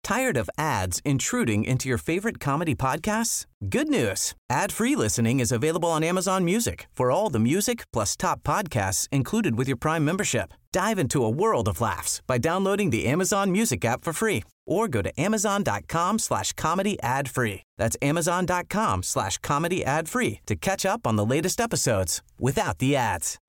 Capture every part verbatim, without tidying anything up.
Tired of ads intruding into your favorite comedy podcasts? Good news. Ad-free listening is available on Amazon Music for all the music plus top podcasts included with your Prime membership. Dive into a world of laughs by downloading the Amazon Music app for free or go to amazon.com slash comedy ad free. That's amazon.com slash comedy ad free to catch up on the latest episodes without the ads.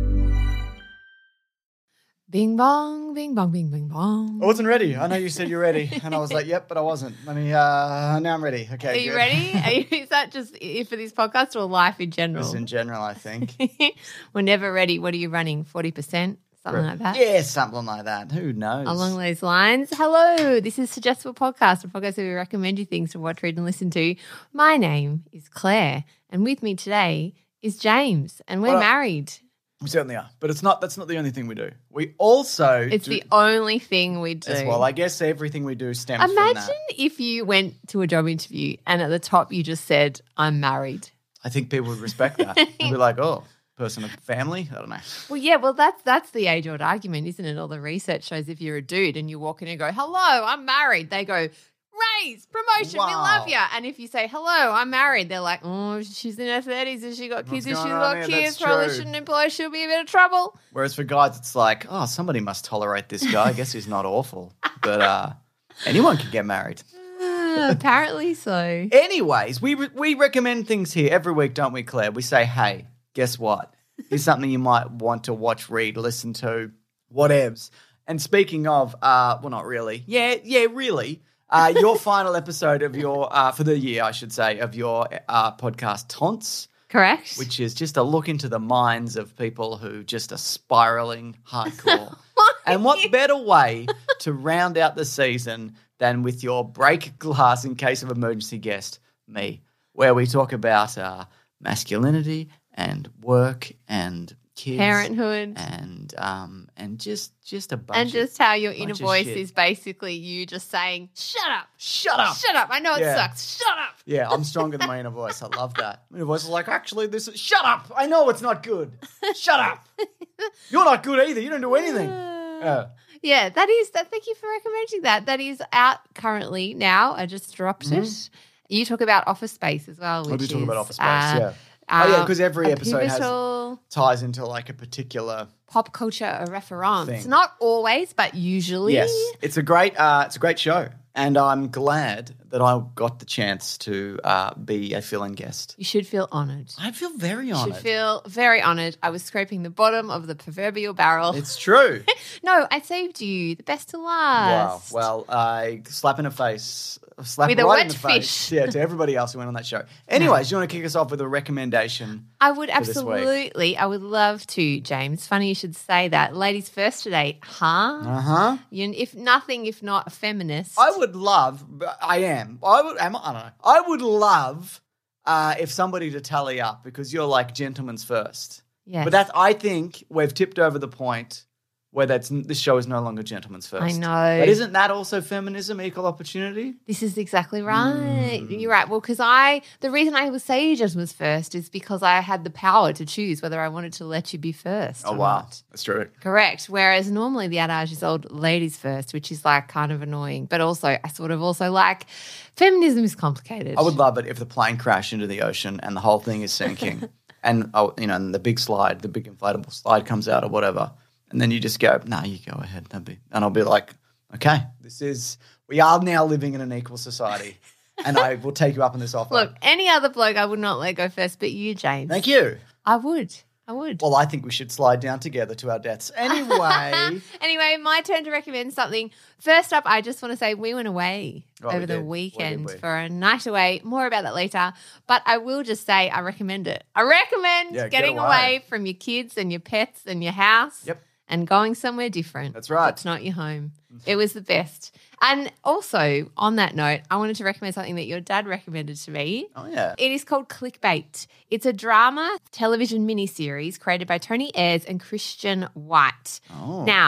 Bing bong, bing bong, bing bing bong. I wasn't ready. I know you said you're ready. And I was like, yep, but I wasn't. Let me, uh, now I'm ready. Okay, Are you good. ready? Are you, is that just for this podcast or life in general? Just in general, I think. We're never ready. What are you running? forty percent? Something like that? Yeah, something like that. Who knows? Along those lines. Hello, this is Suggestible Podcast, a podcast where we recommend you things to watch, read and listen to. My name is Claire and with me today is James and we're Well, married. We certainly are. But it's not. That's not the only thing we do. We also It's do, the only thing we do. as well. I guess everything we do stems from Imagine that. if you went to a job interview and at the top you just said, I'm married. I think people would respect that. They'd be like, oh, person of family? I don't know. Well, yeah, well, that's that's the age-old argument, isn't it? All the research shows if you're a dude and you walk in and go, hello, I'm married, they go, raise, promotion, we Wow. love you. And if you say, hello, I'm married, they're like, oh, she's in her thirties and she got kids and What's she's going got on here? kids, That's probably true. shouldn't employ, she'll be in a bit of trouble. Whereas for guys, it's like, oh, somebody must tolerate this guy. I guess he's not awful. But uh, anyone can get married. Uh, apparently so. Anyways, we re- we recommend things here every week, don't we, Claire? We say, hey, guess what? Here's something you might want to watch, read, listen to, whatevs. And speaking of, uh, well, not really. Yeah, yeah, really. Uh, your final episode of your, uh, for the year, I should say, of your uh, podcast, Taunts, Correct? which is just a look into the minds of people who just are spiraling hardcore. And what better way to round out the season than with your break glass in case of emergency guest, me, where we talk about uh, masculinity and work and kids. Parenthood. And um and just just a bunch And just how your bunch inner of voice shit. is basically you just saying, shut up. Shut up. Shut up. I know it Yeah. sucks. Shut up. Yeah, I'm stronger than my inner voice. I love that. My inner voice is like, actually, this is, shut up. I know it's not good. Shut up. You're not good either. You don't do anything. Yeah. Yeah, that is that. Thank you for recommending that. That is out currently now. I just dropped it. You talk about Office Space as well. Which I do talk is, about Office Space, uh, yeah. Oh, yeah, um, 'cause every a episode has- pivotal Ties into like a particular pop culture reference. thing. Not always, but usually. Yes, it's a great, uh, it's a great show, and I'm glad that I got the chance to uh, be a fill-in guest. You should feel honoured. I feel very You honoured. should feel very honoured. I was scraping the bottom of the proverbial barrel. It's true. no, I saved you. The best to Wow. last. Well, I slap in the face, slap With a right in wet the face. fish. Yeah, to everybody else who went on that show. Anyways, you want to kick us off with a recommendation? I would for this week? absolutely. I would love to, James. Funny you should say that. Ladies first today, huh? Uh huh. You, if nothing, if not a feminist. I would love. I am. I would. Am, I don't know. I would love uh, if somebody to tally up because you're like gentlemen's first. Yes. But that's. I think we've tipped over the point where that's this show is no longer gentlemen's first. I know. But isn't that also feminism, equal opportunity? This is exactly right. Mm. You're right. Well, because I, the reason I would say gentlemen's first is because I had the power to choose whether I wanted to let you be first. Oh or wow, not. that's true. Correct. Whereas normally the adage is old ladies first, which is like kind of annoying. But also, I sort of also like feminism is complicated. I would love it if the plane crashed into the ocean and the whole thing is sinking, and oh, you know, and the big slide, the big inflatable slide comes out or whatever, and then you just go, "No, you go ahead," That'd be, and I'll be like, "Okay, this is we are now living in an equal society, and I will take you up on this offer." Look, any other bloke I would not let go first, but you, James. Thank you. I would. I would. Well, I think we should slide down together to our deaths. Anyway, Anyway, my turn to recommend something. First up, I just want to say we went away Oh, over we the did. weekend Where did we? for a night away. More about that later. But I will just say I recommend it. I recommend Yeah, get getting away. away from your kids and your pets and your house. Yep. And going somewhere different. That's right. It's not your home. It was the best. And also, on that note, I wanted to recommend something that your dad recommended to me. oh yeah, It is called Clickbait. It's a drama television miniseries created by Tony Ayres and Christian White. Oh. Now,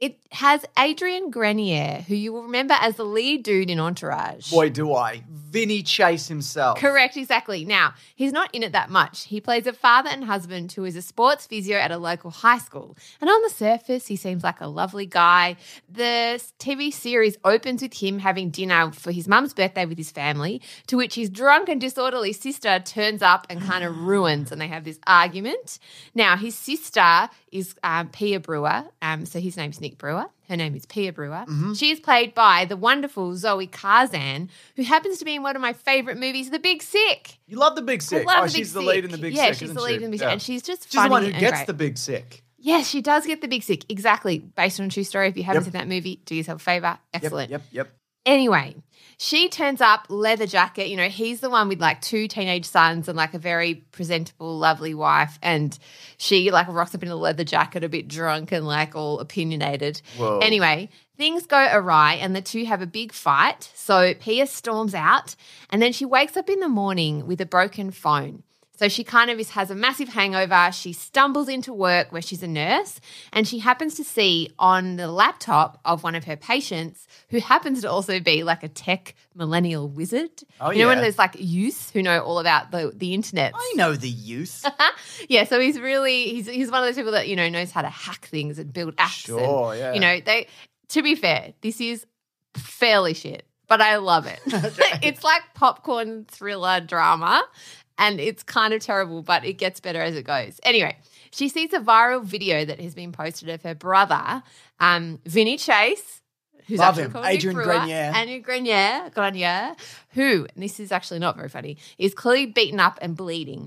It has Adrian Grenier, who you will remember as the lead dude in Entourage. Boy, do I. Vinny Chase himself. Correct, exactly. Now, he's not in it that much. He plays a father and husband who is a sports physio at a local high school. And on the surface, he seems like a lovely guy. The T V series opens with him having dinner for his mum's birthday with his family, to which his drunk and disorderly sister turns up and kind of ruins, and they have this argument. Now, his sister is um, Pia Brewer, um, so his name's Nick Brewer. Her name is Pia Brewer. Mm-hmm. She is played by the wonderful Zoe Kazan, who happens to be in one of my favourite movies, The Big Sick. You love The Big Sick. I love oh, The Big she's the Sick. lead in The Big yeah, Sick, she's isn't the lead she? in The Big Sick, Yeah. and she's just She's funny the one who and gets great. The Big Sick. Yes, she does get The Big Sick. Exactly. Based on a true story. If you haven't Yep. seen that movie, do yourself a favour. Excellent. Yep, yep, yep. Anyway, she turns up, leather jacket. You know, he's the one with like two teenage sons and like a very presentable, lovely wife. And she like rocks up in a leather jacket, a bit drunk and like all opinionated. Whoa. Anyway, things go awry and the two have a big fight. So Pia storms out and then she wakes up in the morning with a broken phone. So she kind of is, has a massive hangover. She stumbles into work where she's a nurse and she happens to see on the laptop of one of her patients who happens to also be like a tech millennial wizard. Oh, you know, one of yeah. those like youths who know all about the, the internet. I know the youth. Yeah, so he's really he's he's one of those people that, you know, knows how to hack things and build apps. Sure, and, yeah. You know, they to be fair, this is fairly shit, but I love it. It's like popcorn thriller drama. And it's kind of terrible, but it gets better as it goes. Anyway, she sees a viral video that has been posted of her brother, um, Vinny Chase, who's Love actually him. called Adrian Nick Brewer, Grenier. Adrian Grenier, Grenier, who, and this is actually not very funny, is clearly beaten up and bleeding.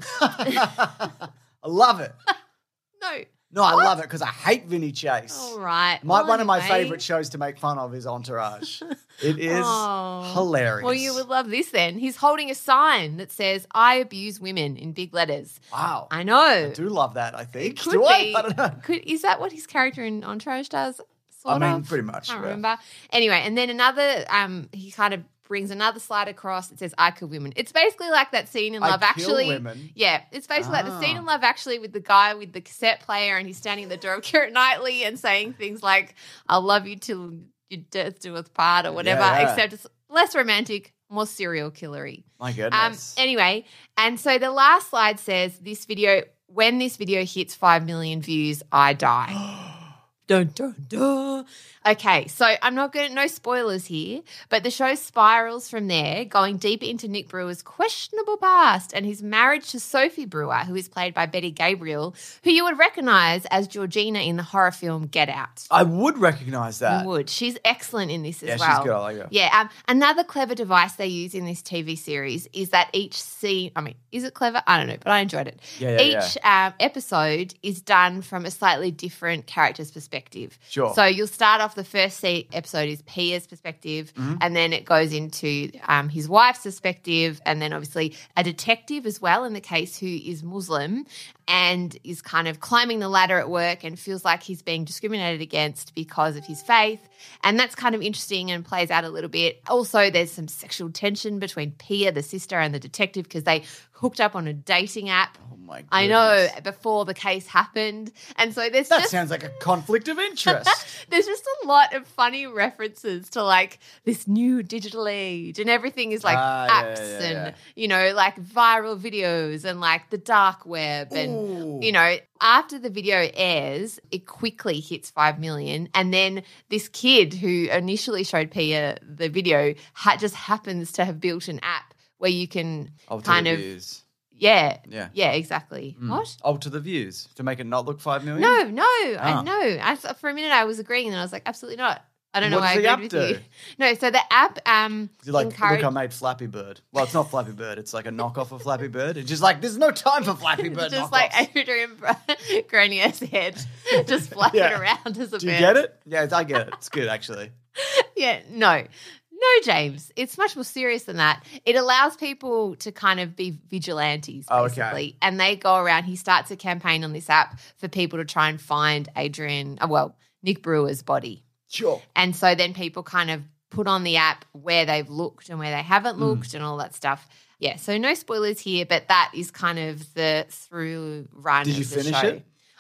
I love it. No. No, I love it because I hate Vinny Chase. All right. My, Well, one of my anyway. favourite shows to make fun of is Entourage. It is Oh. hilarious. Well, you would love this then. He's holding a sign that says, I abuse women in big letters. Wow. I know. I do love that, I think. Could do be. I? I don't know. Could, is that what his character in Entourage does? Sort I mean, of? pretty much, I can't yeah. remember. Anyway, and then another, um, he kind of brings another slide across that says, I kill women. It's basically like that scene in I Love kill Actually. women? Yeah, it's basically like the scene Ah. in Love Actually with the guy with the cassette player and he's standing at the door of Keira Knightley and saying things like, I'll love you till your death do us part or whatever, Yeah, yeah. except it's less romantic, more serial killery. My Um, goodness. anyway, and so the last slide says this video, when this video hits five million views, I die. Dun, dun, dun. Okay, so I'm not going to, no spoilers here, but the show spirals from there, going deeper into Nick Brewer's questionable past and his marriage to Sophie Brewer, who is played by Betty Gabriel, who you would recognise as Georgina in the horror film Get Out. I would recognise that. You would. She's excellent in this as Yeah, she's well. good. I like her. Yeah. Um, another clever device they use in this T V series is that each scene, I mean, is it clever? I don't know, but I enjoyed it. Yeah, yeah, each Um, episode is done from a slightly different character's perspective. Sure. So you'll start off, the first se- episode is Pia's perspective, Mm-hmm. and then it goes into um, his wife's perspective, and then obviously a detective as well in the case who is Muslim and is kind of climbing the ladder at work and feels like he's being discriminated against because of his faith. And that's kind of interesting and plays out a little bit. Also, there's some sexual tension between Pia, the sister, and the detective because they hooked up on a dating app. Oh my goodness. I know, before the case happened. And so there's That just sounds like a conflict of interest. there's just a lot of funny references to like this new digital age, and everything is like Ah, yeah, apps yeah, yeah. and, you know, like viral videos and like the dark web. And, Ooh. you know, after the video airs, it quickly hits five million. And then this kid who initially showed Pia the video ha- just happens to have built an app where you can Alter kind the of, views. yeah, Yeah. yeah, exactly. Mm. What? Alter the views to make it not look five million? No, no, I Ah. no. I, for a minute, I was agreeing, and then I was like, absolutely not. I don't know What why I does the agreed app with do? you. No, so the app um You're like, encourage- look, I made Flappy Bird. Well, it's not Flappy Bird. It's like a knockoff of Flappy Bird. It's just like, there's no time for Flappy Bird just knockoffs. like Adrian Grenier's head, just flapping Yeah. around as a Do you bird. get it? Yeah, I get it. It's good, actually. Yeah, no. No, James. It's much more serious than that. It allows people to kind of be vigilantes, Oh, okay. basically. And they go around. He starts a campaign on this app for people to try and find Adrian, uh, well, Nick Brewer's body. Sure. And so then people kind of put on the app where they've looked and where they Mm. haven't looked and all that stuff. Yeah, so no spoilers here, but that is kind of the through run Did of you the finish show. it?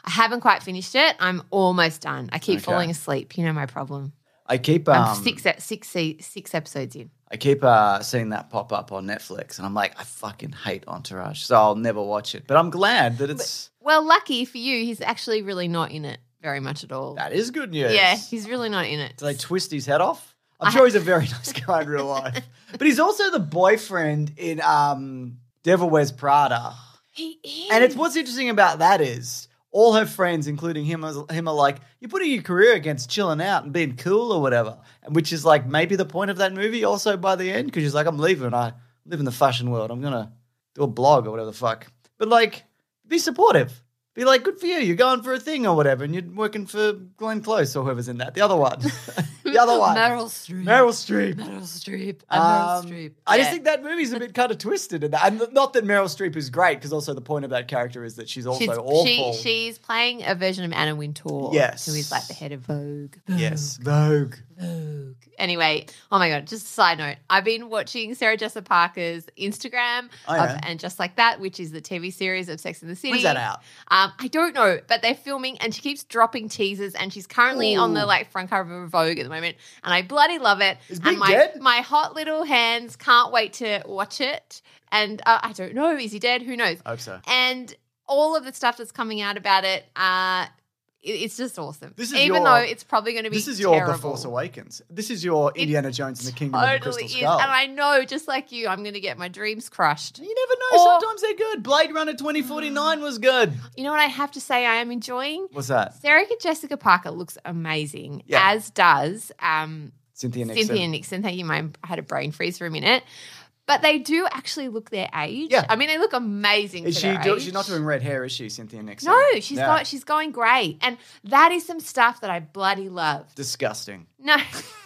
I haven't quite finished it. I'm almost done. I keep Okay. falling asleep. You know my problem. I keep um, I'm six, e- six, se- six episodes in. I keep uh, seeing that pop up on Netflix, and I'm like, I fucking hate Entourage, so I'll never watch it. But I'm glad that it's Well, lucky for you, he's actually really not in it very much at all. that is good news. Yeah, he's really not in it. Do they twist his head off? I'm sure he's a very nice guy in real life, but he's also the boyfriend in um, Devil Wears Prada. He is. And it's what's interesting about that is all her friends, including him, him are like, you're putting your career against chilling out and being cool or whatever, and which is like maybe the point of that movie also by the end, because she's like, I'm leaving. I live in the fashion world. I'm going to do a blog or whatever the fuck. But like, be supportive. Be like, good for you. You're going for a thing or whatever, and you're working for Glenn Close or whoever's in that. The other one. the other one. Meryl Streep. Meryl Streep. Meryl Streep. I'm Meryl Um, Streep. I just Yeah. think that movie's a bit kind of twisted in that. And not that Meryl Streep is great, because also the point of that character is that she's also She's, awful. She, she's playing a version of Anna Wintour. Yes. Who is like the head of Vogue. yes. Vogue. Vogue. Anyway, oh my God, just a side note. I've been watching Sarah Jessica Parker's Instagram Oh, yeah? of And Just Like That, which is the T V series of Sex and the City. When's that out? Um, I don't know, but they're filming and she keeps dropping teasers and she's currently Ooh. on the like front cover of Vogue at the moment and I bloody love it. Is and Big my, dead? my hot little hands can't wait to watch it. And uh, I don't know, is he dead? Who knows? I hope so. And all of the stuff that's coming out about it, uh, it- it's just awesome. This is Even your- though it's probably going to be This is your terrible. The Force Awakens. This is your Indiana Jones and the Kingdom of the Totally Crystal is. Skull. And I know, just like you, I'm going to get my dreams crushed. You never know. Or- Sometimes they're good. Blade Runner twenty forty-nine was good. You know what I have to say I am enjoying? What's that? Sarah Jessica Parker looks amazing, Yeah. as does um, Cynthia Nixon. Cynthia Nixon. Thank you, mine. I had a brain freeze for a minute. But they do actually look their age. Yeah. I mean, they look amazing Is for she their do, age. she's not doing red hair, is she, Cynthia Nixon? No, she's Yeah. got she's going great. And that is some stuff that I bloody love. Disgusting. No,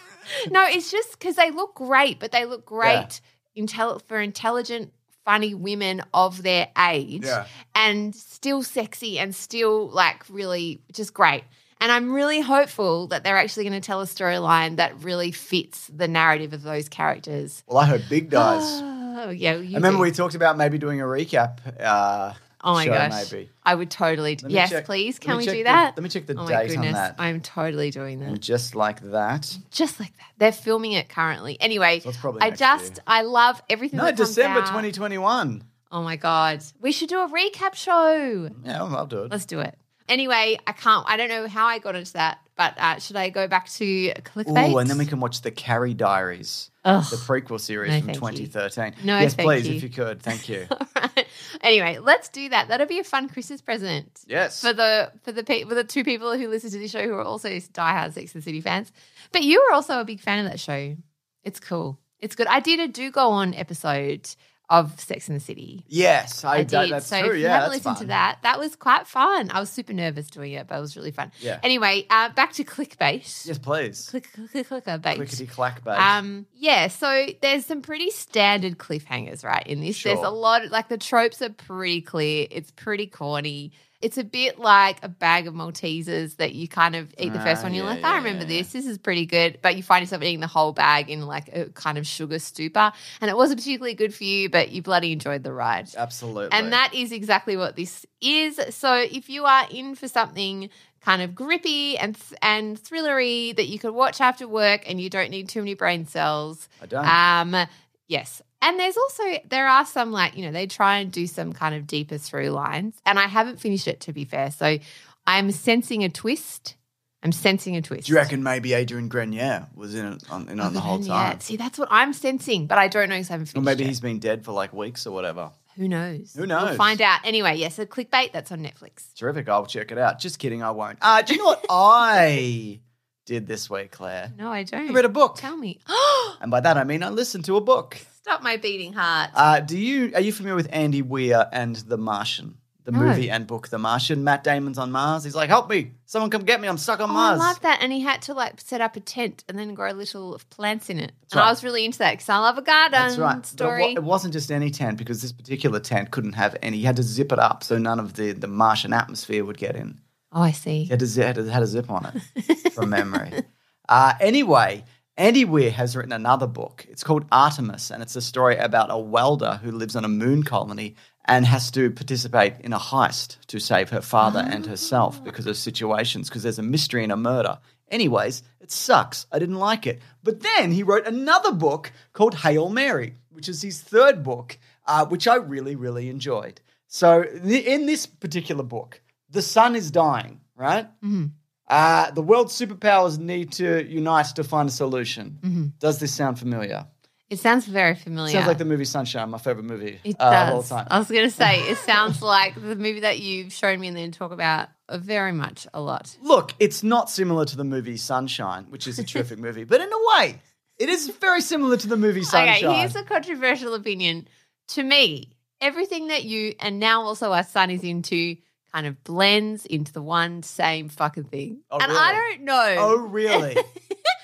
no, it's just because they look great, but they look great intel- for intelligent, funny women of their age Yeah. and still sexy and still like really just great. And I'm really hopeful that they're actually going to tell a storyline that really fits the narrative of those characters. Well, I hope Big does. Oh, yeah. You I remember do. we talked about maybe doing a recap uh, Oh my show, gosh. maybe. I would totally do. Let me Yes, check- please. let Can me we check do the- that? let me check the oh date my on goodness. that. I'm totally doing that. And just like that. Just like that. They're filming it currently. Anyway, So it's probably I next just, year. I love everything No, that comes December out. twenty twenty-one. Oh my God. We should do a recap show. Yeah, I'll, I'll do it. Let's do it. Anyway, I can't, I don't know how I got into that, but uh, should I go back to clickbait? Oh, and then we can watch the Carrie Diaries, Ugh. the prequel series No, from thank you. twenty thirteen. No, yes, thank please, you. if you could. Thank you. All right. Anyway, let's do that. That'll be a fun Christmas present. Yes. For the for the pe- for the two people who listen to the show who are also diehard Sex and the City fans. But you were also a big fan of that show. It's cool. It's good. I did a do go on episode of Sex and the City. Yes, I, I that- did. that's so true. if you Yeah, haven't that's listened fun. to that, that was quite fun. I was super nervous doing it, but it was really fun. Yeah. Anyway, uh, back to clickbait. Yes, please. Click, click, click, clicker bait. Clickety clack bait. Um, yeah, so there's some pretty standard cliffhangers, right, in this. Sure. There's a lot, like the tropes are pretty clear. It's pretty corny. It's a bit like a bag of Maltesers that you kind of eat the first Ah, one. You're yeah, like, I yeah, remember yeah. this. This is pretty good. But you find yourself eating the whole bag in like a kind of sugar stupor. And it wasn't particularly good for you, but you bloody enjoyed the ride. Absolutely. And that is exactly what this is. So if you are in for something kind of grippy and and thrillery that you could watch after work and you don't need too many brain cells, I don't. um, yes. And there's also, there are some like, you know, they try and do some kind of deeper through lines. And I haven't finished it, to be fair. So I'm sensing a twist. I'm sensing a twist. Do you reckon maybe Adrian Grenier was in it on, in on the whole Yeah. time? See, that's what I'm sensing, but I don't know because I haven't Or finished maybe it. he's been dead for like weeks or whatever. Who knows? Who knows? We'll find out. Anyway, yes, yeah, so clickbait, that's on Netflix. Terrific. I'll check it out. Just kidding, I won't. Uh, do you know what I did this week, Claire? No, I don't. I read a book. Tell me. And by that I mean I listened to a book. Stop my beating heart. Uh, do you are you familiar with Andy Weir and The Martian? The No. movie and book The Martian. Matt Damon's on Mars. He's like, help me. Someone come get me. I'm stuck on Oh, Mars. I love that. And he had to like set up a tent and then grow little plants in it. and right. I was really into that because I love a garden That's right. But story. it wa- it wasn't just any tent because this particular tent couldn't have any. He had to zip it up so none of the, the Martian atmosphere would get in. oh, I see. He had to, zi- had, to, had a zip on it from memory. Uh, anyway, Andy Weir has written another book. It's called Artemis, and it's a story about a welder who lives on a moon colony and has to participate in a heist to save her father oh. and herself because of situations, because there's a mystery and a murder. Anyways, it sucks. I didn't like it. But then he wrote another book called Hail Mary, which is his third book, uh, which I really, really enjoyed. So th- in this particular book, the sun is dying, right? Mm-hmm. Uh, the world's superpowers need to unite to find a solution. Mm-hmm. Does this sound familiar? It sounds very familiar. Sounds like the movie Sunshine, my favorite movie it uh, does. of all time. I was going to say, it sounds like the movie that you've shown me and then talk about very much a lot. Look, it's not similar to the movie Sunshine, which is a terrific movie, but in a way, it is very similar to the movie Sunshine. Okay, here's a controversial opinion. To me, everything that you and now also our son is into kind of blends into the one same fucking thing. Oh, and really? I don't know. Oh, really? And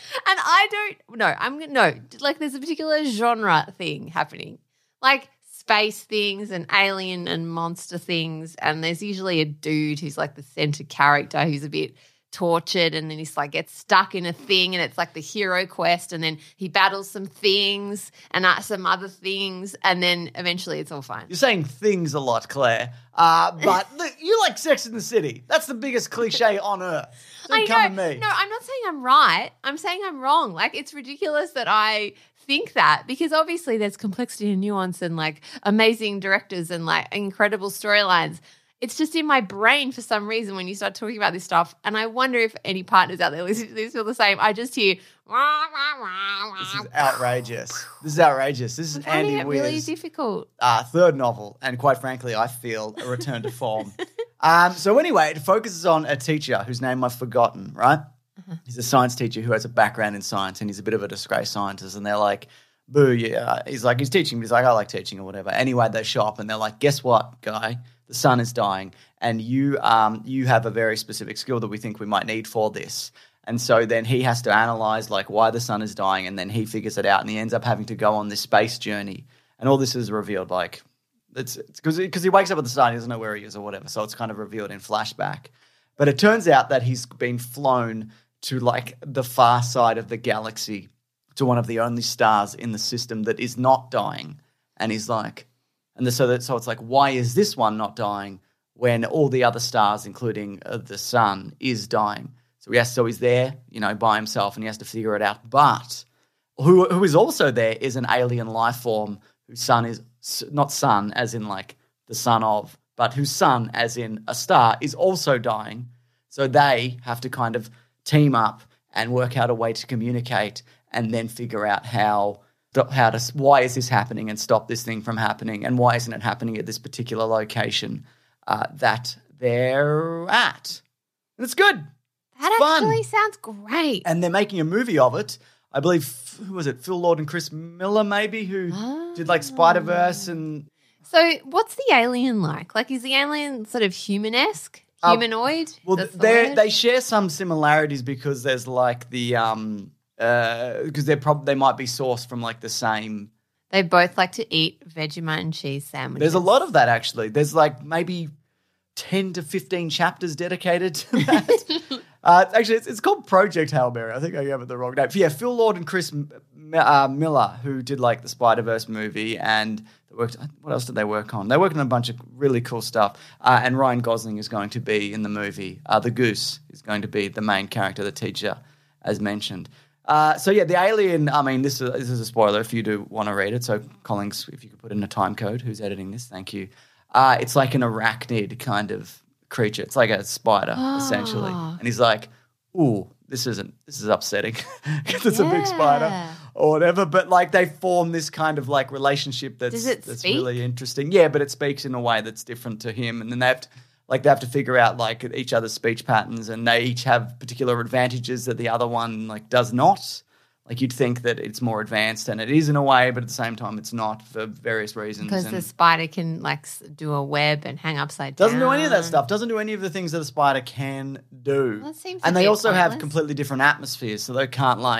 I don't, no, I'm, no, like there's a particular genre thing happening. Like space things and alien and monster things, and there's usually a dude who's like the center character who's a bit tortured, and then he's like gets stuck in a thing, and it's like the hero quest, and then he battles some things and uh, some other things, and then eventually it's all fine. You're saying things a lot, Claire, uh, but look, you like Sex in the City. That's the biggest cliche on earth. Don't I come know. at me. No, I'm not saying I'm right. I'm saying I'm wrong. Like, it's ridiculous that I think that, because obviously there's complexity and nuance and like amazing directors and like incredible storylines. It's just in my brain for some reason when you start talking about this stuff, and I wonder if any partners out there listening to this feel the same. I just hear wah, wah, wah, wah. This is outrageous. This is outrageous. This is I'm finding Andy it really Weir's difficult. uh, third novel, and quite frankly, I feel a return to form. um, so anyway, it focuses on a teacher whose name I've forgotten, right? Uh-huh. He's a science teacher who has a background in science, and he's a bit of a disgraced scientist, and they're like, boo, yeah. He's like, he's teaching, but he's like, I like teaching or whatever. Anyway, they show up, and they're like, guess what, guy? The sun is dying, and you um you have a very specific skill that we think we might need for this. And so then he has to analyze like why the sun is dying, and then he figures it out, and he ends up having to go on this space journey. And all this is revealed like it's because because he wakes up at the start, he doesn't know where he is or whatever, so it's kind of revealed in flashback. But it turns out that he's been flown to like the far side of the galaxy, to one of the only stars in the system that is not dying, and he's like. And the, so that so it's like, why is this one not dying when all the other stars, including uh, the sun, is dying? So he has, so he's there, you know, by himself, and he has to figure it out. But who who is also there is an alien life form whose sun is not sun as in like the son of, but whose sun as in a star is also dying. So they have to kind of team up and work out a way to communicate, and then figure out how. How to, why is this happening, and stop this thing from happening, and why isn't it happening at this particular location uh, that they're at? And it's good. That it's actually fun. sounds great. And they're making a movie of it. I believe, who was it, Phil Lord and Chris Miller maybe, who oh. did like Spider-Verse and... So what's the alien like? Like, is the alien sort of human-esque, humanoid? Uh, well, That's the they word? they share some similarities because there's like the... um. Because uh, they're prob- they might be sourced from like the same. They both like to eat Vegemite and cheese sandwiches. There's a lot of that actually. There's like maybe ten to fifteen chapters dedicated to that. uh, actually, it's, it's called Project Hail Mary. I think I gave it the wrong name. Yeah, Phil Lord and Chris uh, Miller, who did like the Spider-Verse movie, and they worked. What else did they work on? They worked on a bunch of really cool stuff. Uh, and Ryan Gosling is going to be in the movie. Uh, the Goose is going to be the main character, the teacher, as mentioned. Uh, so, yeah, the alien, I mean, this is, this is a spoiler if you do want to read it. So, Collins, if you could put in a time code, who's editing this? Thank you. Uh, it's like an arachnid kind of creature. It's like a spider, oh. essentially. And he's like, ooh, this isn't, this is upsetting because it's yeah. a big spider or whatever. But, like, they form this kind of, like, relationship that's, Does it that's speak? really interesting. Yeah, but it speaks in a way that's different to him. And then they have to... Like, they have to figure out, like, each other's speech patterns, and they each have particular advantages that the other one, like, does not. Like, you'd think that it's more advanced, and it is in a way, but at the same time it's not for various reasons. Because and the spider can, like, do a web and hang upside down. Doesn't do any of that stuff. Doesn't do any of the things that a spider can do. That seems and they also pointless. have completely different atmospheres, so they can't, like,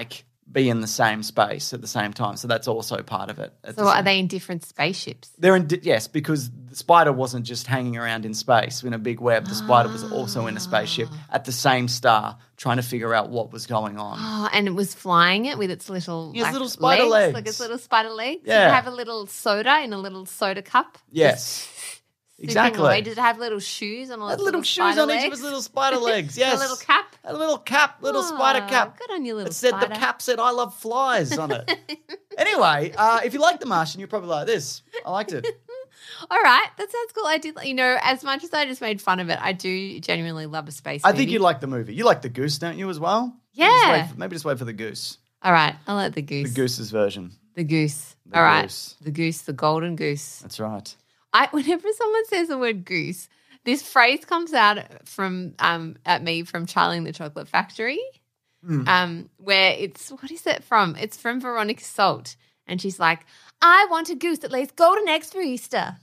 be in the same space at the same time. So that's also part of it. at So the are same- they in different spaceships? They're in, di- yes, because the spider wasn't just hanging around in space in a big web. The spider was also in a spaceship at the same star, trying to figure out what was going on. Oh, and it was flying it with its little, Yeah, its like, little spider legs. like its little spider legs. Did Yeah. it have a little soda in a little soda cup? Yes, Sipping exactly. away. Did it have little shoes on all Had its little little shoes spider on legs? each of his little spider legs. Yes, A little cap? a little cap, little spider Oh, cap. Good on you, little It said spider. the cap said "I love flies" on it. Anyway, uh, if you like The Martian, you're probably like this. I liked it. All right, that sounds cool. I did, you know, as much as I just made fun of it, I do genuinely love a space I movie. think you like the movie. You like the goose, don't you, as well? Yeah. Maybe just wait for, maybe just wait for the goose. All right, I like the The goose. goose's version. The goose. The All right, goose. the goose, the golden goose. That's right. I whenever someone says the word goose, this phrase comes out from um at me from Charlie and the Chocolate Factory, Hmm. um where it's what is it from? It's from Veronica Salt, and she's like, "I want a goose that lays golden eggs for Easter."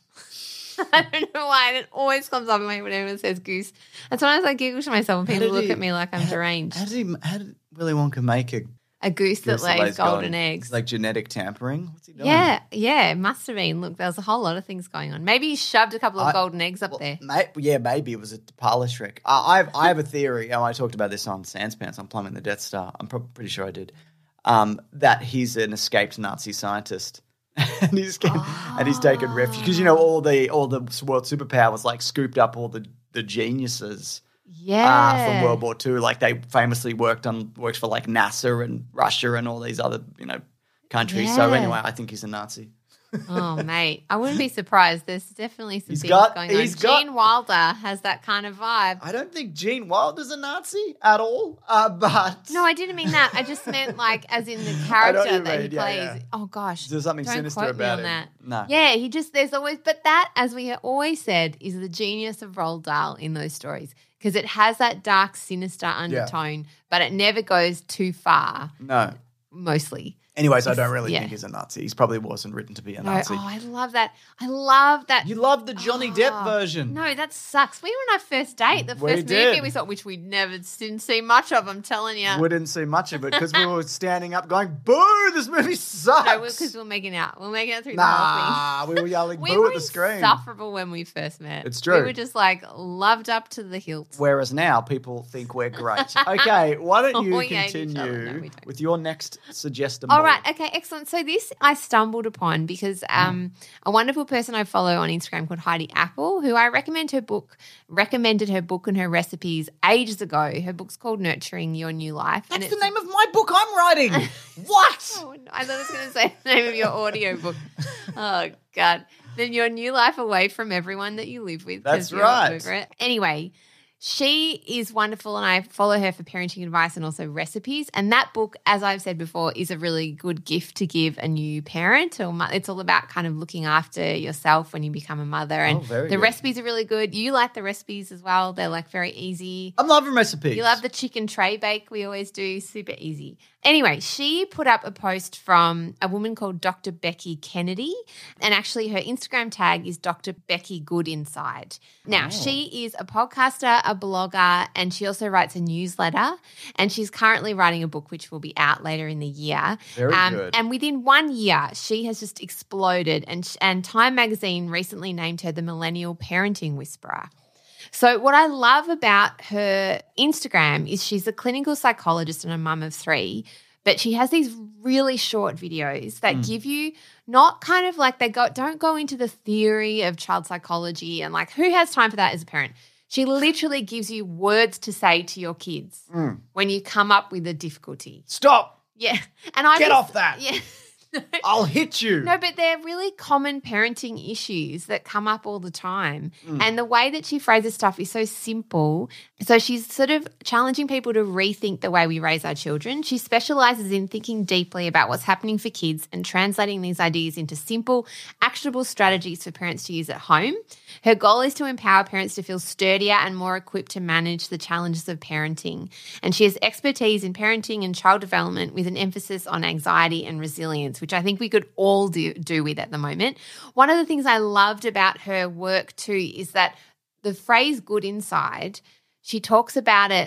I don't know why, and it always comes up in my head when anyone says goose. And sometimes I giggle to myself when How people did look he- at me like I'm how- deranged. How did he? How did Willy Wonka make a A goose that goose lays, golden, eggs. It's like genetic tampering. What's he doing? Yeah, yeah, it must have been. Look, there was a whole lot of things going on. Maybe he shoved a couple of I- golden eggs up Well, there. may- yeah, maybe it was a parlor trick. I, I, have, I have a theory. Oh, I talked about this on Sans Pants on Plumbing the Death Star. I'm pro- pretty sure I did. Um, that he's an escaped Nazi scientist, and he's can, and he's taken refuge because you know all the all the world superpowers like scooped up all the the geniuses Yeah. uh, from World War Two. Like they famously worked on worked for like NASA and Russia and all these other you know countries. So Yeah. anyway, I think he's a Nazi. Oh, mate. I wouldn't be surprised. There's definitely some He's things got- going on. he's got- Gene Wilder has that kind of vibe. I don't think Gene Wilder's a Nazi at all, uh, but No, I didn't mean that. I just meant like as in the I know character what you that mean. he Yeah, plays. yeah. Oh gosh. there's something Don't sinister quote me about on him. that. No. Yeah, he just there's always but that, as we have always said, is the genius of Roald Dahl in those stories. Because it has that dark, sinister undertone, but it never goes too far, No. mostly. Anyways, I It's- don't really yeah. think he's a Nazi. He's probably wasn't written to be a No, Nazi. oh, I love that. I love that. You love the Johnny Depp Oh, version. No, that sucks. We were on our first date, the We first movie did. we saw, which we never didn't see much of, I'm telling you. We didn't see much of it because we were standing up going, boo, this movie sucks. No, because we were making out. We were making out through the whole nah, we were yelling thing. We boo were at the screen. insufferable when we first met. It's true. We were just like loved up to the hilt. Whereas now people think we're great. Okay, why don't you We hate each other. continue No, we don't. with your next suggestible? All right. Okay. Excellent. So this I stumbled upon because um, a wonderful person I follow on Instagram called Heidi Apple, who I recommend her book, recommended her book and her recipes ages ago. Her book's called Nurturing Your New Life. That's and the it's, name of my book I'm writing. What? Oh, no, I thought I was going to say the name of your audio book. Oh God. Then your new life away from everyone that you live with. 'cause That's you're right. over it. Anyway. She is wonderful and I follow her for parenting advice and also recipes. And that book, as I've said before, is a really good gift to give a new parent. Or mo- It's all about kind of looking after yourself when you become a mother. And Oh, very the good. recipes are really good. You like the recipes as well. They're like very easy. I'm loving recipes. You love the chicken tray bake we always do, super easy. Anyway, she put up a post from a woman called Doctor Becky Kennedy, and actually her Instagram tag is Doctor Becky Good Inside. Now, Oh. she is a podcaster, a blogger, and she also writes a newsletter, and she's currently writing a book which will be out later in the year. Very good. And within one year, she has just exploded, and, and Time Magazine recently named her the Millennial Parenting Whisperer. So what I love about her Instagram is she's a clinical psychologist and a mum of three, but she has these really short videos that Mm. give you not kind of like they go don't go into the theory of child psychology and like who has time for that as a parent. She literally gives you words to say to your kids Mm. when you come up with a difficulty. Stop. Yeah. And I Get just- off that. Yeah. I'll hit you. No, but they're really common parenting issues that come up all the time. Mm. And the way that she phrases stuff is so simple. So she's sort of challenging people to rethink the way we raise our children. She specializes in thinking deeply about what's happening for kids and translating these ideas into simple, actionable strategies for parents to use at home. Her goal is to empower parents to feel sturdier and more equipped to manage the challenges of parenting. And she has expertise in parenting and child development with an emphasis on anxiety and resilience, which I think we could all do, do with at the moment. One of the things I loved about her work too is that the phrase good inside, she talks about it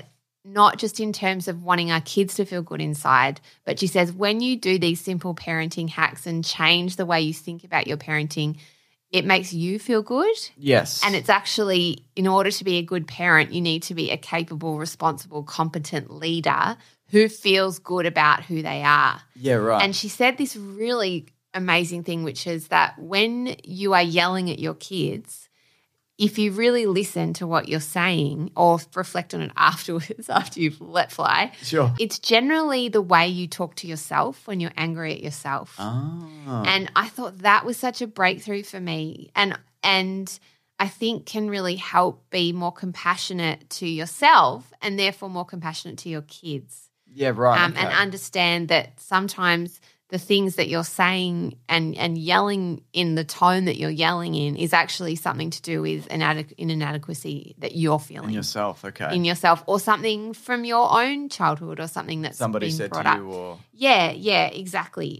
not just in terms of wanting our kids to feel good inside, but she says when you do these simple parenting hacks and change the way you think about your parenting, it makes you feel good. Yes. And it's actually, in order to be a good parent, you need to be a capable, responsible, competent leader who feels good about who they are. Yeah, right. And she said this really amazing thing, which is that when you are yelling at your kids, if you really listen to what you're saying or reflect on it afterwards, after you've let fly, sure. it's generally the way you talk to yourself when you're angry at yourself. Oh. And I thought that was such a breakthrough for me, and and I think can really help be more compassionate to yourself and therefore more compassionate to your kids. Yeah, right. Um, okay. And understand that sometimes the things that you're saying and, and yelling in the tone that you're yelling in is actually something to do with an adequ- an inadequacy that you're feeling. In yourself, okay. In yourself, or something from your own childhood or something that's Somebody been said brought to up. you or... Yeah, yeah, exactly.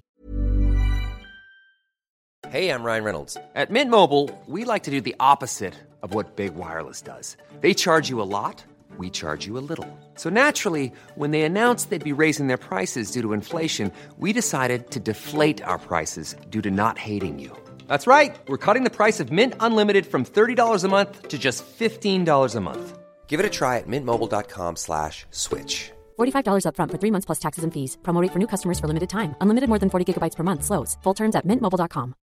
Hey, I'm Ryan Reynolds. At Mint Mobile, we like to do the opposite of what Big Wireless does. They charge you a lot. We charge you a little. So naturally, when they announced they'd be raising their prices due to inflation, we decided to deflate our prices due to not hating you. That's right. We're cutting the price of Mint Unlimited from thirty dollars a month to just fifteen dollars a month. Give it a try at mintmobile.com slash switch. forty-five dollars up front for three months plus taxes and fees. Promo rate for new customers for limited time. Unlimited more than forty gigabytes per month. Slows full terms at mint mobile dot com.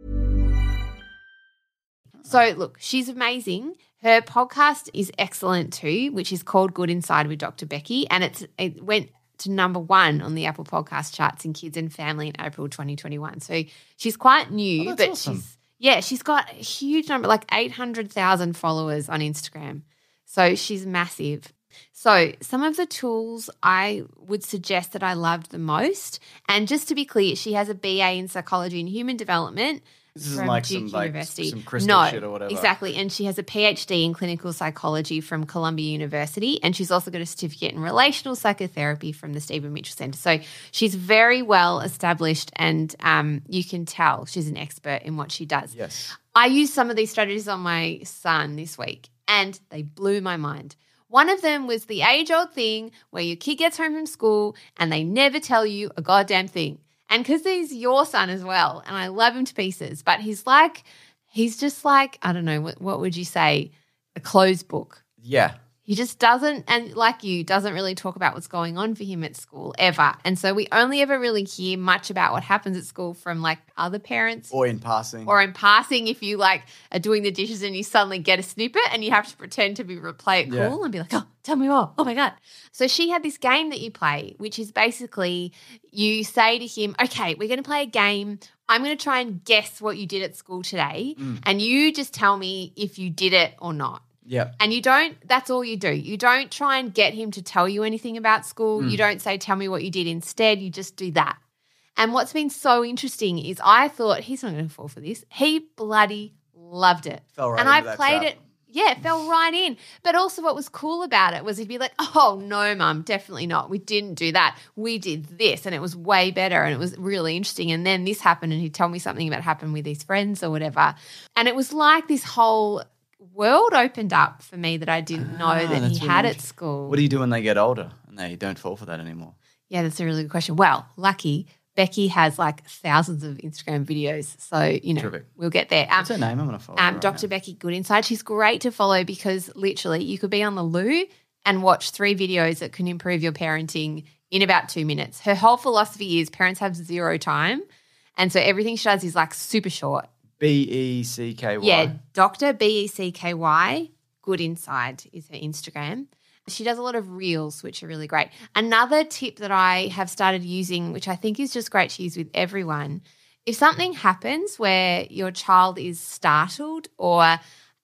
So, look, she's amazing. Her podcast is excellent too, which is called Good Inside with Doctor Becky, and it's it went to number one on the Apple Podcast charts in kids and family in April twenty twenty-one. So she's quite new, oh, but awesome. she's yeah, she's got a huge number, like eight hundred thousand followers on Instagram. So she's massive. So some of the tools I would suggest that I loved the most, and just to be clear, she has a B A in psychology and human development. This isn't from like Duke some, like, University. some crystal no, shit or whatever. Exactly. And she has a P H D in clinical psychology from Columbia University, and she's also got a certificate in relational psychotherapy from the Stephen Mitchell Center. So she's very well established, and um, you can tell she's an expert in what she does. Yes. I used some of these strategies on my son this week, and they blew my mind. One of them was the age-old thing where your kid gets home from school and they never tell you a goddamn thing. And because he's your son as well, and I love him to pieces, but he's like, he's just like, I don't know, what, what would you say, a closed book. Yeah. He just doesn't, and like you, doesn't really talk about what's going on for him at school ever. And so we only ever really hear much about what happens at school from like other parents. Or in passing. Or in passing, if you like are doing the dishes and you suddenly get a snippet and you have to pretend to be play it cool Yeah. and be like, oh, tell me more. Oh my God. So she had this game that you play, which is basically you say to him, okay, we're going to play a game. I'm going to try and guess what you did at school today. Mm. And you just tell me if you did it or not. Yeah. And you don't, that's all you do. You don't try and get him to tell you anything about school. Mm. You don't say, tell me what you did instead. You just do that. And what's been so interesting is I thought he's not going to fall for this. He bloody loved it. Fell right and into I that played trap. it. Yeah, it fell right in. But also what was cool about it was he'd be like, oh, no, Mum, definitely not. We didn't do that. We did this, and it was way better, and it was really interesting. And then this happened, and he'd tell me something about happened with his friends or whatever. And it was like this whole world opened up for me that I didn't know Ah, that he that's had really at school. What do you do when they get older and they don't fall for that anymore? Yeah, that's a really good question. Well, lucky Becky has like thousands of Instagram videos. So, you know, Terrific. we'll get there. Um, What's her name? I'm going to follow her um, right Doctor now. Becky Good Inside. She's great to follow because literally you could be on the loo and watch three videos that can improve your parenting in about two minutes. Her whole philosophy is parents have zero time. And so everything she does is like super short. B E C K Y. Yeah, Doctor B E C K Y, Good Inside is her Instagram. She does a lot of reels, which are really great. Another tip that I have started using, which I think is just great to use with everyone, if something happens where your child is startled or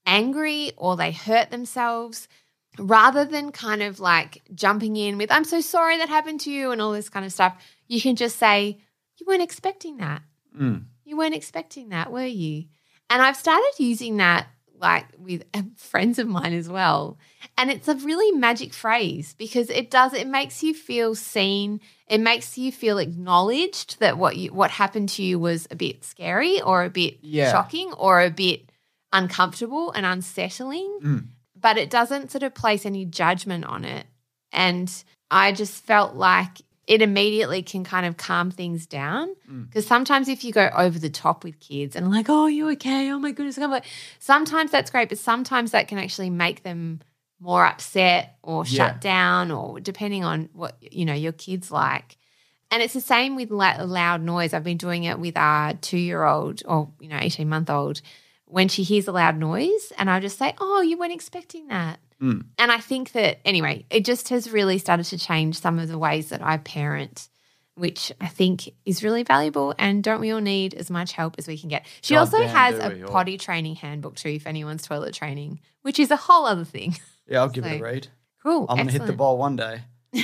angry or they hurt themselves, rather than kind of like jumping in with, I'm so sorry that happened to you and all this kind of stuff, you can just say, you weren't expecting that. Mm. You weren't expecting that, were you? And I've started using that like with friends of mine as well. And it's a really magic phrase because it does, it makes you feel seen. It makes you feel acknowledged that what you, what happened to you was a bit scary or a bit Yeah. shocking or a bit uncomfortable and unsettling. Mm. But it doesn't sort of place any judgment on it. And I just felt like it immediately can kind of calm things down, because mm. sometimes if you go over the top with kids and like, oh, you okay? Oh my goodness. I'm like, sometimes that's great, but sometimes that can actually make them more upset or Yeah. shut down, or depending on what, you know, your kid's like. And it's the same with la- loud noise. I've been doing it with our two-year-old or, you know, eighteen-month-old when she hears a loud noise, and I just say, oh, you weren't expecting that. Mm. And I think that, anyway, it just has really started to change some of the ways that I parent, which I think is really valuable, and don't we all need as much help as we can get. She God also damn, has do a we all. potty training handbook too if anyone's toilet training, which is a whole other thing. Yeah, I'll give So, it a read. Cool. I'm going to hit the excellent. ball one day.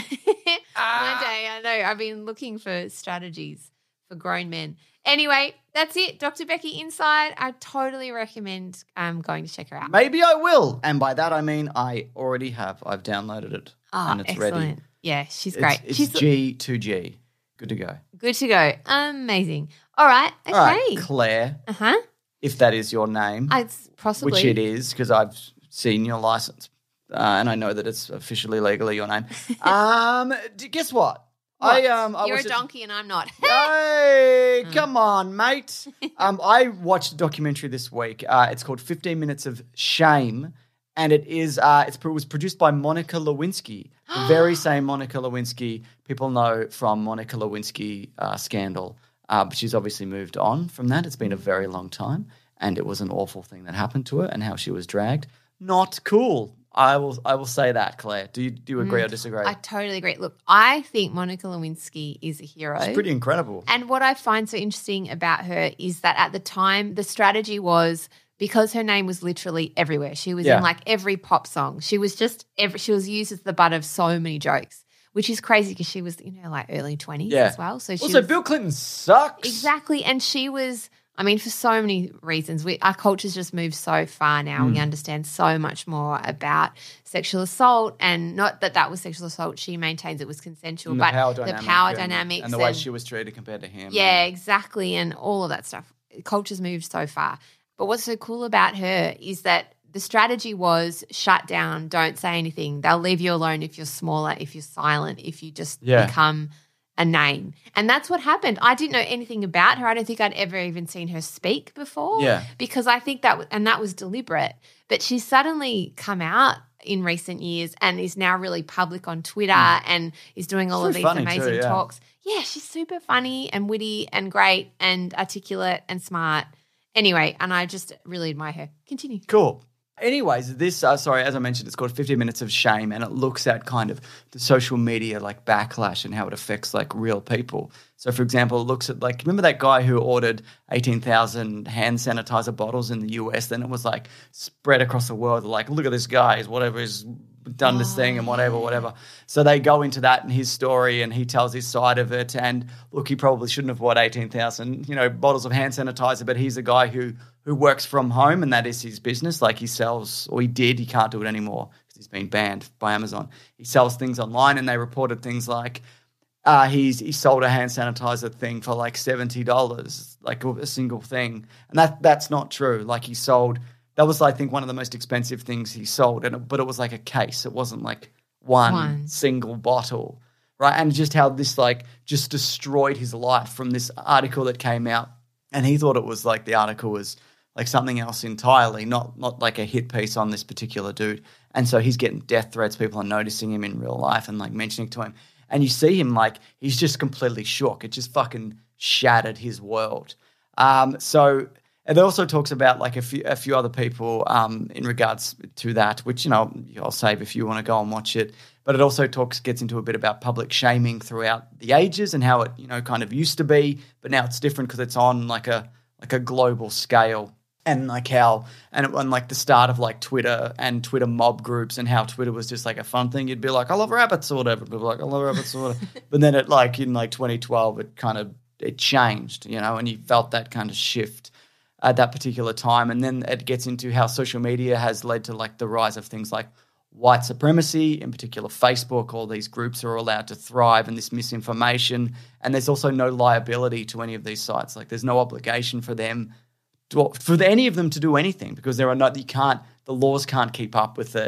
One day, I know. I've been looking for strategies for grown men. Anyway, that's it. Doctor Becky Inside. I totally recommend um, going to check her out. Maybe I will. And by that I mean I already have. I've downloaded it Oh, and it's excellent. ready. Yeah, she's It's, great. it's she's G to G. Good to go. good to go. Amazing. All right. Okay. All right, Claire, Uh-huh. if that is your name, It's possibly. which it is because I've seen your license uh, and I know that it's officially legally your name. um, d- guess what? What? I um, I You're a was at- donkey and I'm not. Hey, come on, mate. Um, I watched a documentary this week. Uh, it's called fifteen minutes of Shame, and it is uh, it's, it was produced by Monica Lewinsky, the very same Monica Lewinsky people know from Monica Lewinsky uh, scandal. Uh, but she's obviously moved on from that. It's been a very long time, and it was an awful thing that happened to her and how she was dragged. Not cool. I will I will say that, Claire. Do you do you agree or disagree? I totally agree. Look, I think Monica Lewinsky is a hero. It's pretty incredible. And what I find so interesting about her is that at the time, the strategy was because her name was literally everywhere. She was Yeah. in like every pop song. She was just every, she was used as the butt of so many jokes, which is crazy because she was, you know, like early twenties Yeah. as well. So she Also, was, Bill Clinton sucks. exactly, and she was. I mean, for so many reasons, we, our culture's just moved so far now. Mm. We understand so much more about sexual assault, and not that that was sexual assault. She maintains it was consensual, And but power the dynamic power and, dynamics and the way she was treated compared to him. yeah, exactly, and all of that stuff. Culture's moved so far. But what's so cool about her is that the strategy was shut down, don't say anything. They'll leave you alone if you're smaller, if you're silent, if you just Yeah. become a name. And that's what happened. I didn't know anything about her. I don't think I'd ever even seen her speak before. Yeah. Because I think that, and that was deliberate. But she's suddenly come out in recent years and is now really public on Twitter and is doing all She's of these funny amazing too, yeah. talks. Yeah, she's super funny and witty and great and articulate and smart. Anyway, and I just really admire her. Continue. Cool. Anyways, this, uh, sorry, as I mentioned, it's called fifteen minutes of Shame, and it looks at kind of the social media like backlash and how it affects like real people. So, for example, it looks at like, remember that guy who ordered eighteen thousand hand sanitizer bottles in the U S? Then it was like spread across the world, like, look at this guy, he's whatever, he's done this thing and whatever, whatever. So they go into that in his story and he tells his side of it. And look, he probably shouldn't have bought eighteen thousand, you know, bottles of hand sanitizer, but he's a guy who who works from home and that is his business. Like he sells, or he did, he can't do it anymore because he's been banned by Amazon. He sells things online and they reported things like uh, he's he sold a hand sanitizer thing for like seventy dollars, like a single thing. And that that's not true. Like he sold, that was I think one of the most expensive things he sold, and it, but it was like a case. It wasn't like one, One. single bottle, right? And just how this like just destroyed his life from this article that came out. And he thought it was like the article was like something else entirely, not not like a hit piece on this particular dude. And so he's getting death threats. People are noticing him in real life and like mentioning to him. And you see him like he's just completely shook. It just fucking shattered his world. Um, so and it also talks about like a few a few other people um, in regards to that, which, you know, I'll save if you want to go and watch it. But it also talks gets into a bit about public shaming throughout the ages and how it, you know, kind of used to be, but now it's different because it's on like a like a global scale. And like how, and on like the start of like Twitter and Twitter mob groups and how Twitter was just like a fun thing. You'd be like, I love rabbits or whatever. People were like, I love rabbits or whatever. But then it like in like twenty twelve, it kind of, it changed, you know, and you felt that kind of shift at that particular time. And then it gets into how social media has led to like the rise of things like white supremacy, in particular Facebook. All these groups are allowed to thrive and this misinformation. And there's also no liability to any of these sites. Like there's no obligation for them to, for any of them to do anything because there are no, you can't, the laws can't keep up with it.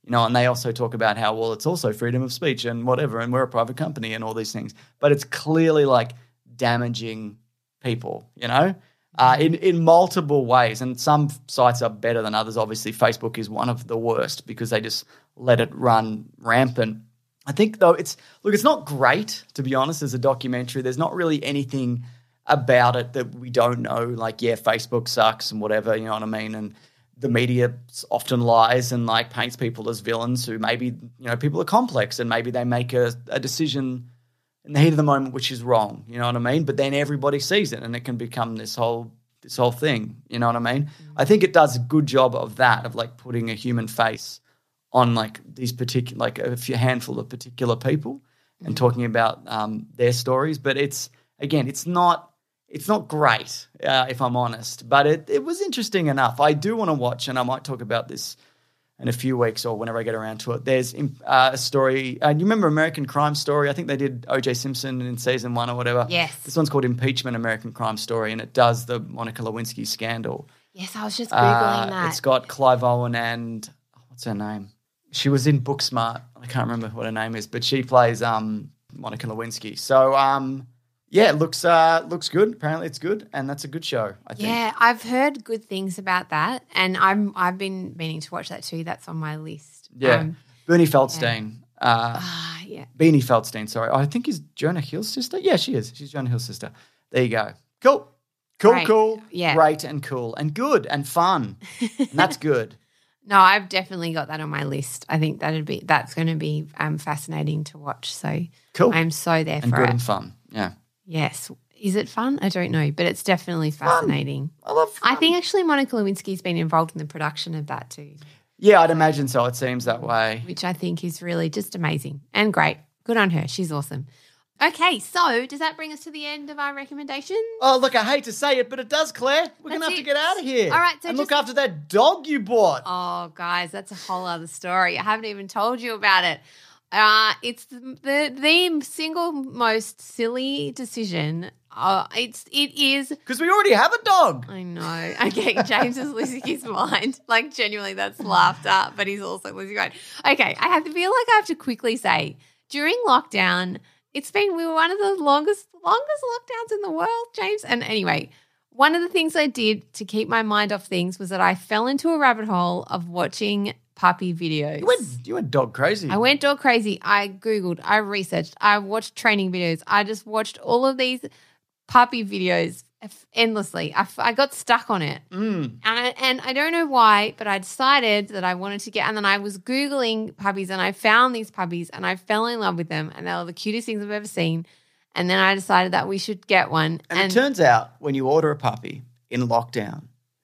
You know, and they also talk about how, well, it's also freedom of speech and whatever, and we're a private company and all these things. But it's clearly like damaging people, you know, uh, in, in multiple ways. And some sites are better than others. Obviously, Facebook is one of the worst because they just let it run rampant. I think, though, it's – look, it's not great, to be honest, as a documentary. There's not really anything about it that we don't know. Like, yeah, Facebook sucks and whatever, you know what I mean? And the media often lies and, like, paints people as villains who maybe, you know, people are complex and maybe they make a, a decision in the heat of the moment which is wrong, you know what I mean? But then everybody sees it and it can become this whole this whole thing, you know what I mean? Mm-hmm. I think it does a good job of that, of, like, putting a human face on, like, these particular, like a few handful of particular people mm-hmm. and talking about um, their stories. But it's, again, it's not it's not great, uh, if I'm honest, but it, it was interesting enough. I do want to watch, and I might talk about this in a few weeks or whenever I get around to it. There's uh, a story, uh, you remember American Crime Story? I think they did O J Simpson in season one or whatever. Yes. This one's called Impeachment American Crime Story, and it does the Monica Lewinsky scandal. Yes, I was just Googling uh, that. It's got Clive Owen and, what's her name? She was in Booksmart. I can't remember what her name is, but she plays um, Monica Lewinsky. So, um, yeah, it looks uh, looks good. Apparently it's good, and that's a good show, I think. Yeah, I've heard good things about that, and I'm, I've been meaning to watch that too. That's on my list. Yeah. Um, Bernie Feldstein. Yeah. Uh, uh, yeah. Beanie Feldstein, sorry. I think he's Jonah Hill's sister. Yeah, she is. She's Jonah Hill's sister. There you go. Cool. Cool, Great. cool. Yeah. Great and cool and good and fun. And that's good. No, I've definitely got that on my list. I think that'd be that's going to be um, fascinating to watch. So Cool. I'm so there And for good it. and fun. Yeah. Yes. Is it fun? I don't know, but it's definitely fascinating. I love fun. I think actually Monica Lewinsky's been involved in the production of that too, Yeah, I'd imagine so. It seems that way. which I think is really just amazing and great. Good on her. She's awesome. Okay, so does that bring us to the end of our recommendations? Oh, look, I hate to say it, but it does, Claire. We're going to That's have to it. get out of here. All right, so and just- look after that dog you bought. Oh, guys, that's a whole other story. I haven't even told you about it. Uh, it's the, the the single most silly decision. Uh, it's it is. Because we already have a dog. I know. Okay, James is losing his mind. Like genuinely, that's laughter, but he's also losing his mind. Okay, I have to feel like I have to quickly say during lockdown, it's been we were one of the longest longest lockdowns in the world, James. And anyway, one of the things I did to keep my mind off things was that I fell into a rabbit hole of watching puppy videos. You went, you went dog crazy. I went dog crazy. I Googled, I researched, I watched training videos. I just watched all of these puppy videos endlessly. I, I got stuck on it. Mm. And, I, and I don't know why, but I decided that I wanted to get, and then I was Googling puppies and I found these puppies and I fell in love with them and they were the cutest things I've ever seen. And then I decided that we should get one. And, and it turns out when you order a puppy in lockdown,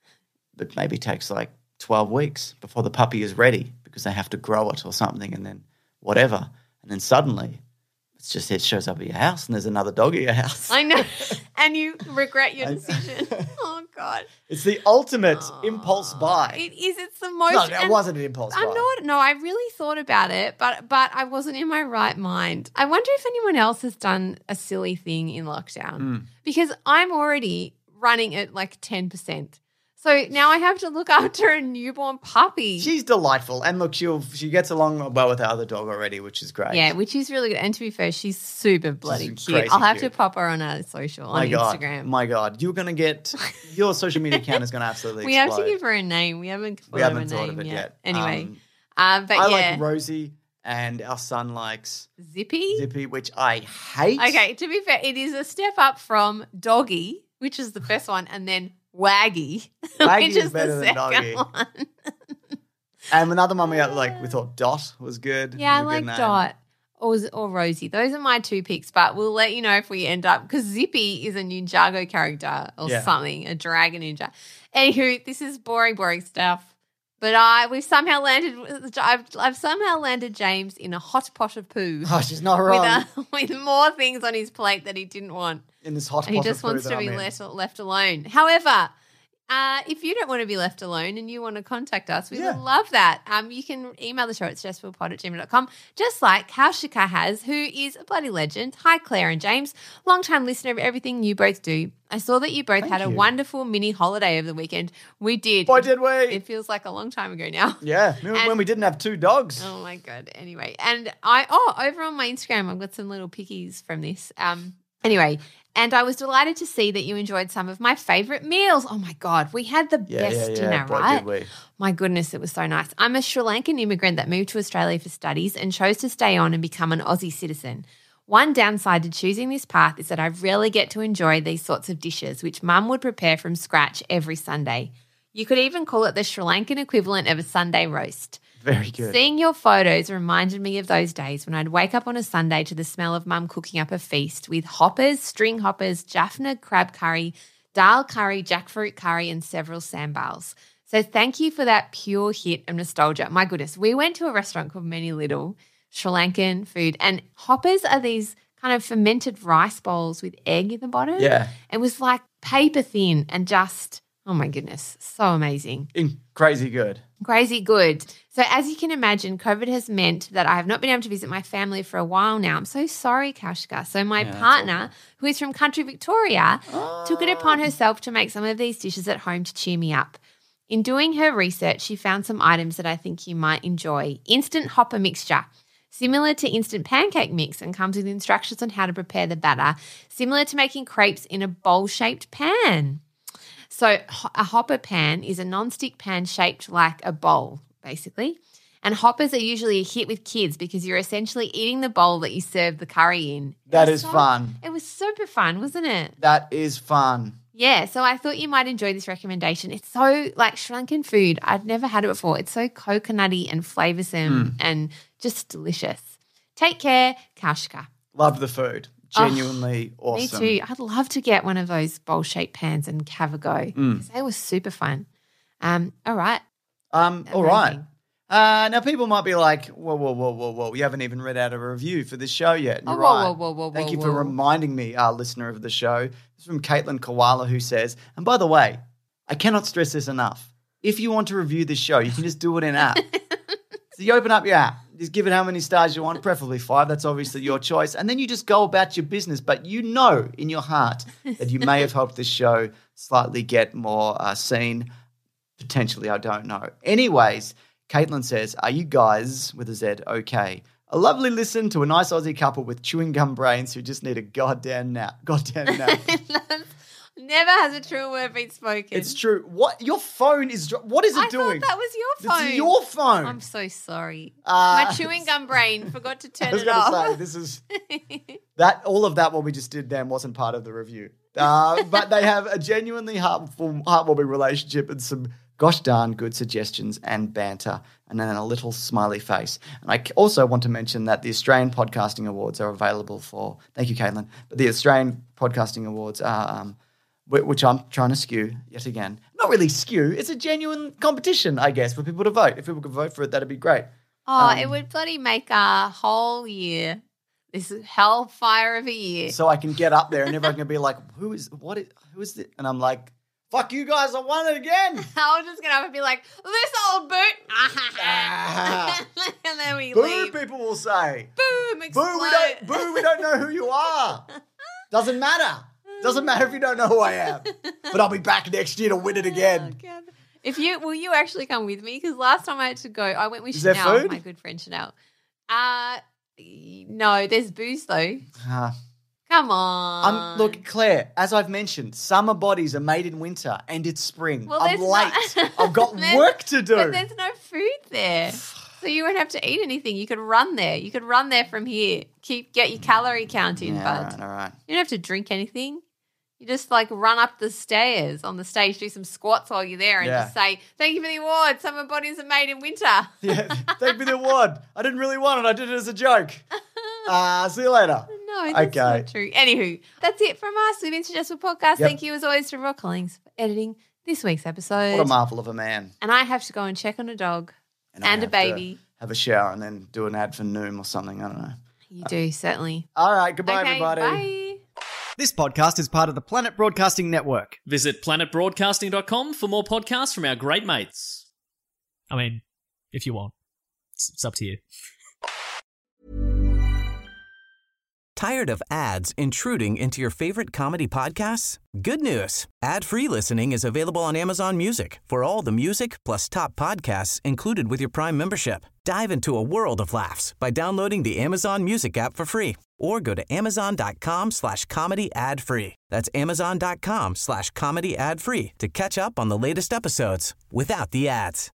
it maybe takes like twelve weeks before the puppy is ready because they have to grow it or something and then whatever. And then suddenly it's just it shows up at your house and there's another dog at your house. I know. And you regret your decision. Oh, God. It's the ultimate impulse buy. It is. It's the most. No, that and wasn't an impulse I'm buy. not. No, I really thought about it, but but I wasn't in my right mind. I wonder if anyone else has done a silly thing in lockdown Hmm. because I'm already running at like ten percent. So now I have to look after a newborn puppy. She's delightful. And look, she'll she gets along well with our other dog already, which is great. Yeah, which is really good. And to be fair, she's super bloody She's cute. crazy I'll have cute. to pop her on a social, My on God. Instagram. My God. You're going to get – your social media account is going to absolutely we explode. have to give her a name. We haven't thought We of haven't a thought name of it yet. yet. Anyway, Um, um, but I yeah. like Rosie and our son likes Zippy? Zippy, which I hate. Okay, to be fair, it is a step up from Doggy, which is the first one, and then Waggy, Waggy which is is better the than second Doggy. one. And another one we had, like we thought Dot was good. Yeah, I Was a good like name. Dot or, or Rosie. Those are my two picks, but we'll let you know if we end up, because Zippy is a Ninjago character or Yeah. something, a dragon ninja. Anywho, this is boring, boring stuff. But I, we've somehow landed, I've, I've somehow landed James in a hot pot of poo. Oh, she's not wrong. With, a, with more things on his plate that he didn't want. in this hot And he pot just of food wants that to I'm be in. let, left alone. However, Uh, if you don't want to be left alone and you want to contact us, we Yeah. would love that. Um, you can email the show at stressfulpod at gmail dot com, just like Kaushika has, who is a bloody legend. Hi, Claire and James. Long-time listener of everything you both do. I saw that you both Thank had a you. wonderful mini holiday over the weekend. We did. Boy, did we. It feels like a long time ago now. Yeah, when And- we didn't have two dogs. Oh my God. Anyway, and I, oh, over on my Instagram, I've got some little pickies from this. Um, anyway, and I was delighted to see that you enjoyed some of my favorite meals. Oh my God. We had the Yeah, best yeah, yeah. dinner, Boy, right? did we. My goodness, it was so nice. I'm a Sri Lankan immigrant that moved to Australia for studies and chose to stay on and become an Aussie citizen. One downside to choosing this path is that I rarely get to enjoy these sorts of dishes, which Mum would prepare from scratch every Sunday. You could even call it the Sri Lankan equivalent of a Sunday roast. Very good. Seeing your photos reminded me of those days when I'd wake up on a Sunday to the smell of Mum cooking up a feast with hoppers, string hoppers, Jaffna crab curry, dal curry, jackfruit curry, and several sambals. So thank you for that pure hit of nostalgia. My goodness, we went to a restaurant called Many Little, Sri Lankan food, and hoppers are these kind of fermented rice bowls with egg in the bottom. Yeah. It was like paper thin and just, oh my goodness, so amazing. In- crazy good. Crazy good. So as you can imagine, COVID has meant that I have not been able to visit my family for a while now. I'm so sorry, Kaushika. So my partner, who is from country Victoria, took it upon herself to make some of these dishes at home to cheer me up. In doing her research, she found some items that I think you might enjoy. Instant hopper mixture. Similar to instant pancake mix and comes with instructions on how to prepare the batter, similar to making crepes in a bowl-shaped pan. So a hopper pan is a non-stick pan shaped like a bowl, basically. And hoppers are usually a hit with kids because you're essentially eating the bowl that you serve the curry in. It That was is fun. It was super fun, wasn't it? That is fun. Yeah, so I thought you might enjoy this recommendation. It's so like Sri Lankan food. I'd never had it before. It's so coconutty and flavoursome and just delicious. Take care, Kaushika. Loved the food. Genuinely awesome. Me too. I'd love to get one of those bowl-shaped pans and have a go. 'Cause They were super fun. Um, all right. Um, all right. Amazing. Uh, now, people might be like, whoa, whoa, whoa, whoa, whoa. You haven't even read out a review for this show yet. And Oh, you're whoa, right. whoa, whoa, whoa, Thank whoa, you for whoa. reminding me, uh, listener of the show. This is from Caitlin Koala, who says, and by the way, I cannot stress this enough. If you want to review this show, you can just do it in app. So you open up your app, just give it how many stars you want, preferably five. That's obviously your choice. And then you just go about your business. But you know in your heart that you may have helped this show slightly get more uh, seen. Potentially, I don't know. Anyways, Caitlin says, are you guys, with a Z, okay? A lovely listen to a nice Aussie couple with chewing gum brains who just need a goddamn nap. Goddamn nap. Never has a true word been spoken. It's true. What? Your phone is, dr- what is it I doing? thought that was your phone. It's your phone. I'm so sorry. Uh, My chewing gum brain forgot to turn I was it going to off. say, this is, that, all of that what we just did then wasn't part of the review. Uh, but they have a genuinely heartful, heartwarming relationship and some gosh darn good suggestions and banter, and then a little smiley face. And I also want to mention that the Australian Podcasting Awards are available for, thank you, Caitlin, but the Australian Podcasting Awards are, um, wh- which I'm trying to skew yet again. Not really skew, it's a genuine competition, I guess, for people to vote. If people could vote for it, that'd be great. Oh, Um, it would bloody make a whole year. This is hellfire of a year. So I can get up there and everyone can be like, who is, what is, who is it? And I'm like, fuck you guys, I won it again. I was just going to have to be like, this old boot. Ah. And then we Boo, leave. people will say. Boom, explode. Boo, we don't, boo, we don't know who you are. Doesn't matter. Doesn't matter if you don't know who I am. But I'll be back next year to win it Oh, again. God. If you will, you actually come with me? Because last time I had to go, I went with Is there Chanel, food? my good friend Chanel. Uh no, there's booze though. Ah. Come on. I'm, look, Claire, as I've mentioned, summer bodies are made in winter and it's spring. Well, I'm there's late. not- I've got There's- work to do. But there's no food there. So you won't have to eat anything. You could run there. You could run there from here. Keep get your calorie count in, Yeah, bud. all right, all right. You don't have to drink anything. You just like run up the stairs on the stage, do some squats while you're there and Yeah. just say, thank you for the award. Summer bodies are made in winter. Yeah, thank me the award. I didn't really want it. I did it as a joke. Uh, see you later. No, that's Okay. not true. Anywho, that's it from us. We've been Suggestible Podcast. Yep. Thank you as always to Rob Collings for editing this week's episode. What a marvel of a man. And I have to go and check on a dog I and a have to baby. Have a shower and then do an ad for Noom or something. I don't know. You do, certainly. All right. Goodbye, Okay, everybody. bye. This podcast is part of the Planet Broadcasting Network. Visit planet broadcasting dot com for more podcasts from our great mates. I mean, if you want. It's, it's up to you. Tired of ads intruding into your favorite comedy podcasts? Good news. Ad-free listening is available on Amazon Music for all the music plus top podcasts included with your Prime membership. Dive into a world of laughs by downloading the Amazon Music app for free or go to amazon.com slash comedy ad free. That's amazon.com slash comedy ad free to catch up on the latest episodes without the ads.